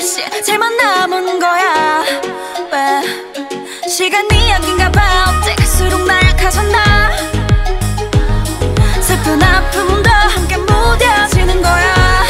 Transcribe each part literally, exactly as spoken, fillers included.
셋만 남은 거야. 왜 시간이 약인가 봐. 어째 갈수록 나약해졌나. 슬픈 아픔도 함께 무뎌지는 거야.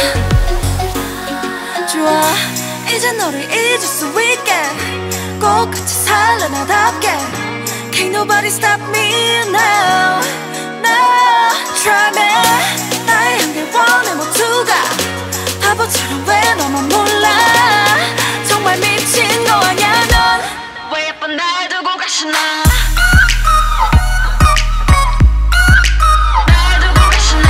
좋아 이제 너를 잊을 수 있게 꼭 같이 살래 나답게. Can't nobody stop me now. No try me. 나의 한길 원해 모두가 바보처럼 왜 너만 몰라. 정말 미친 거 아냐 넌. 왜 예쁜 날 두고 가시나. 날 두고 가시나.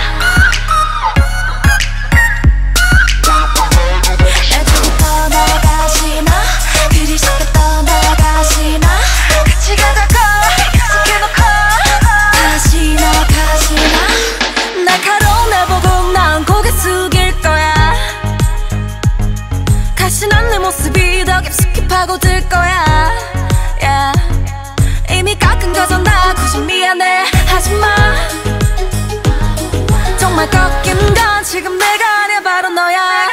애들이 떠나가시나. 그리 쉽게 떠나가시나. 같이 가자고 약속해놓고 가시나 가시나. 날카로운 날 보고 난 고개 숙일 거야. 가시난 내 모습이 더 깊숙이 파고들 거야. yeah. 이미 깎은 거잖아. 굳이 미안해 하지마. 정말 꺾인 건 지금 내가 아니야 바로 너야.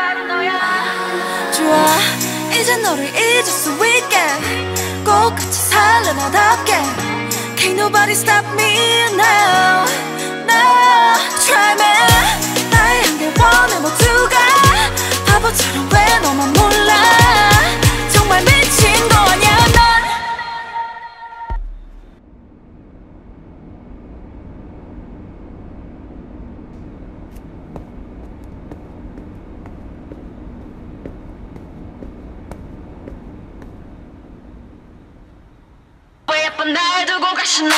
좋아 이제 너를 잊을 수 있게 꼭 같이 살래 나답게. Can't nobody stop me now. No try me. 나의 한길 원해 모두가 바보처럼 왜 너만 몰라. 정말 미친 거 아냐 넌. 왜 예쁜 날 두고 가시나.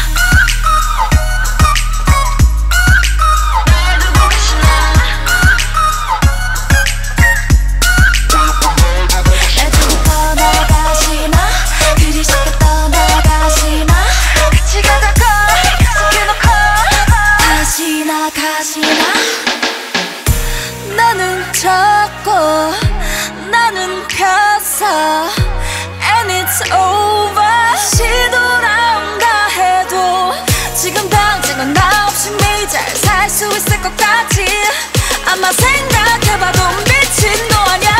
나는 졌고 나는 폈어. And it's over. 다시 돌아온다 해도 지금 당장은 나 없이 네 잘 살 수 있을 것 같지. 아마 생각해봐도 미친 거 아냐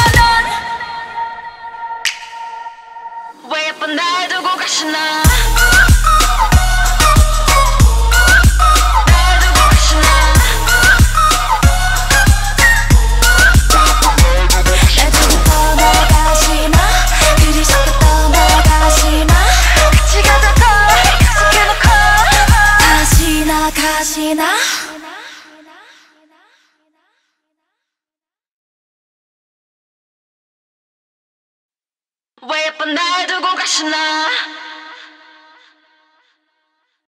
넌. 왜 예쁜 날 두고 가시나. 가시나. 왜 예쁜 날 두고 가시나.